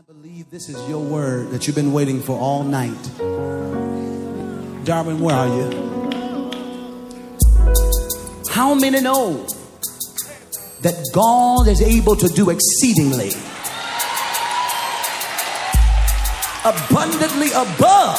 believe this is your word that you've been waiting for all night. Darwin, where are you? How many know that God is able to do exceedingly, abundantly above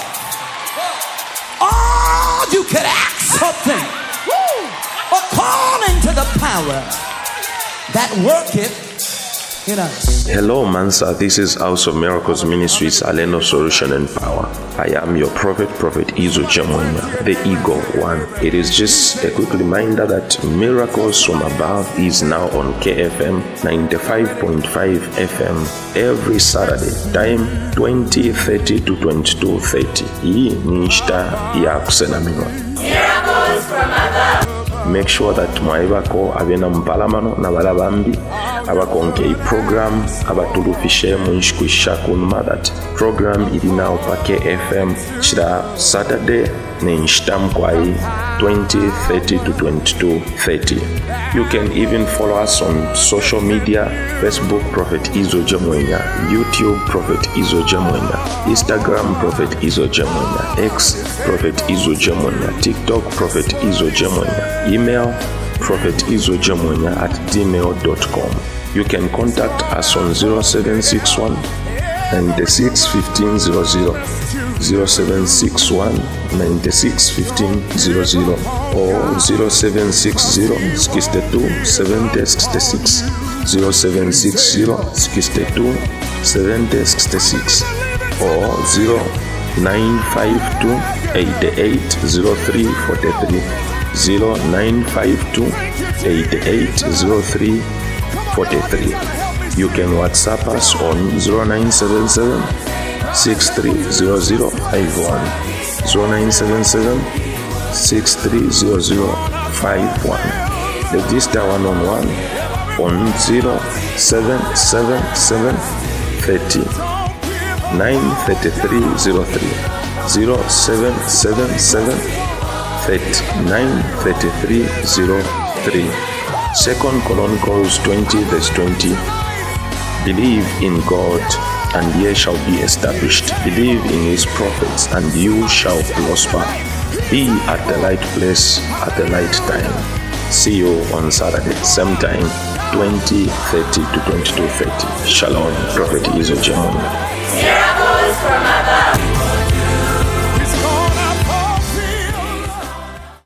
all you could ask something, according to the power that worketh in us? Hello Mansa, this is House of Miracles Ministries, Aleno Solution and Power. I am your Prophet Izo Jamwenya, the Eagle One. It is just a quick reminder that Miracles from Above is now on KFM 95.5 FM every Saturday, time 20:30 to 22:30. Hii ni nshita ya kusenaminwa. Miracles from Above. Make sure that mwaibako abena mpalamano na balabambi abakonke i program abatulufishe munshikwisha kunuma that program ili now pa KFM shida Saturday ni nshtam kwai 20:30 to 22:30. You can even follow us on social media: Facebook Prophet Izo Jamwenya, YouTube Prophet Izo Jamwenya, Instagram Prophet Izo Jamwenya, X Prophet Izo Jamwenya, TikTok Prophet Izo Jamwenya, email prophetizojamwenya@gmail.com. You can contact us on 0761 96 15 00, 0761 96 15 00, or 0760 62 70 66, 0760 62 70 66, or 0952 88 03 43, 0952 88 03 43. You can WhatsApp us on 0977 630051, 0977 630051. Register one-on-one on 0777 30 93303, 0777 30 93303. 2 Chronicles 20 verse 20. Believe in God and ye shall be established. Believe in his prophets and you shall prosper. Be at the right place at the right time. See you on Saturday, same time, 20:30 to 22:30. Shalom, Prophet Izo Jamwenya.